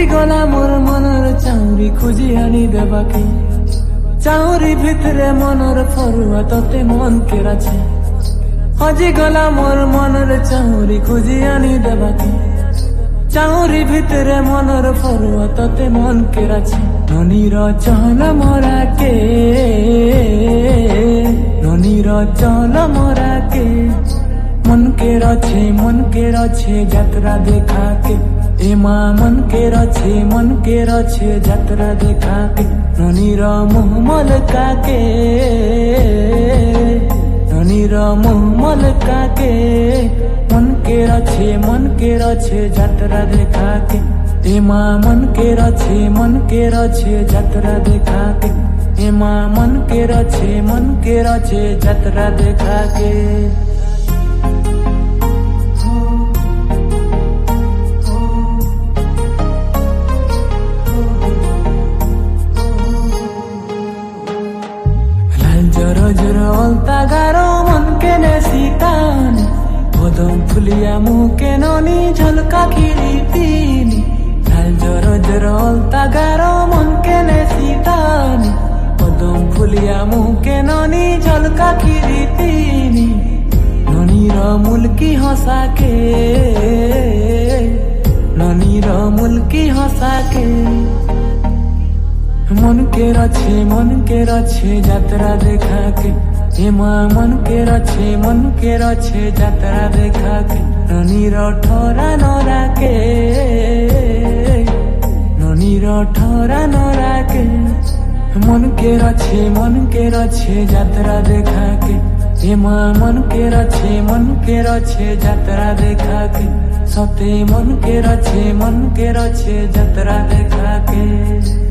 गला मोर मनर चाउरी खोजी आनी देबाके चाउरी भितरे मनर फरुआ तते मन केरा छे हजी गला मोर मनर चाउरी खोजी आनी देबाके चाउरी भितरे मनर फरुआ तते मन केरा छे ननीर चहल मोरा के ननीर चहल मोरा के मन के रछे यात्रा देखा के एमा मन के रछे यात्रा देखा के ननीर मुह मलका के ननीर मुह मलका के मन के रछे यात्रा देखा के एमा मन के रछे यात्रा देखा के एमा मन के रछे यात्रा देखा के जर अलता गारो मन के ने सीतानी बदम फुलिया मुँह के ननी झलका खिरीतीनी जर अलता गारो मन के ने सीतानी बदम फुलिया मुँह के ननी झलका खिरीतीनी ननीर मुल्की हंसा के ननीर मुल्की हंसा के मन के रछे यात्रा देखा के एमा मन के रछे यात्रा देखा के ननीर ठोरा नरा के ननीर ठोरा नरा के मन के रछे यात्रा देखा के एमा मन के रछे यात्रा देखा के सते मन के रछे यात्रा देखा के